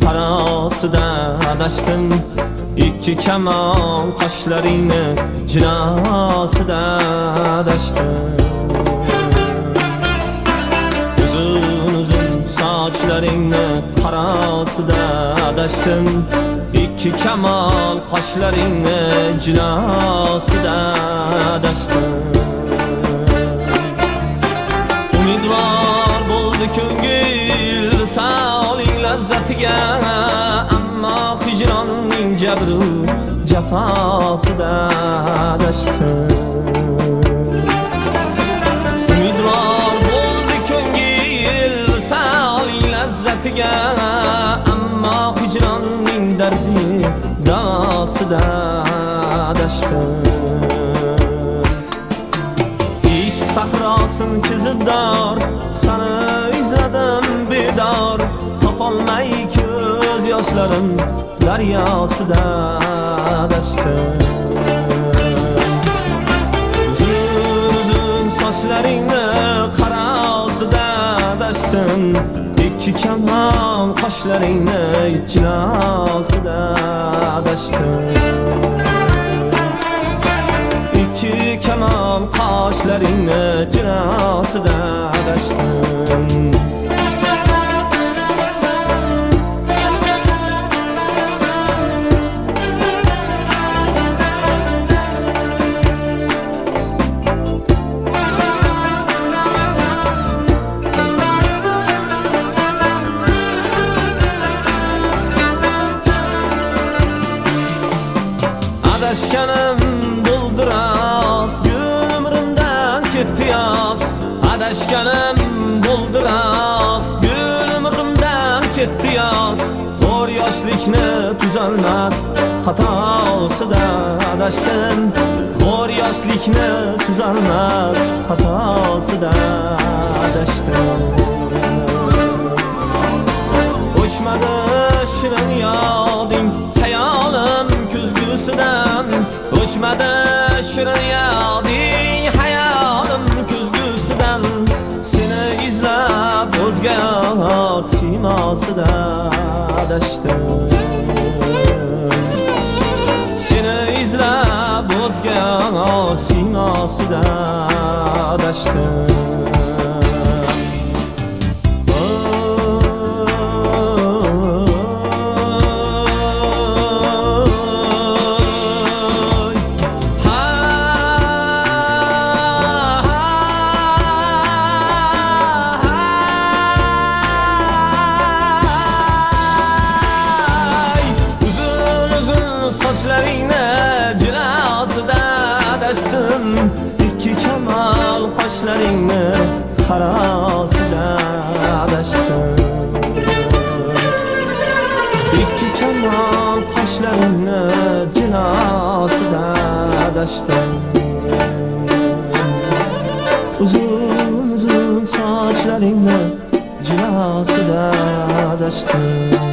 qarosida adashdim. Ikki kamon qoshlaringni jinosida adashdim. Uzun sochlaringni qarosida adashdim. Ikki kamon qoshlaringni jinosida adashdim. Umidvor bo'ldi ko'ngil visoling lazzatiga, ammo hijronning jabru jafosida adashdim. Umidvor bo'ldi ko'ngil visoling lazzatiga, ammo hijronning dardi davosida adashdim. Ishq sahrosin kezibdor, seni izladim bedor, topolmay ko'z yoshlarim daryosida adashdim. Uzun sochlaringni qarosida adashdim. Ikki kamon qoshlaringni jinosida adashdim. Ikki kamon qoshlaringni jinosida adashdim. Adashganim bulduras, gül umrimdan ketdi yoz. Adashganim bulduras, gül umrimdan ketdi yoz. Bor yoshlikni tuzalmas xatosida adashdim. Bor yoshlikni tuzalmas xatosida adashdim. O'chmadi shirin yoding hayolim kuzgusidan. O'chmadi shirin yoding hayolim kuzgusidan. Seni izlab o'zga yor siymosida adashdim. Seni izlab o'zga yor siymosida adashdim. Sochlaringni jinosida adashdim. Ikki kamon qoshlaringni qarosida adashdim. Ikki kamon qoshlaringni jinosida adashdim. Uzun sochlaringni jinosida adashdim.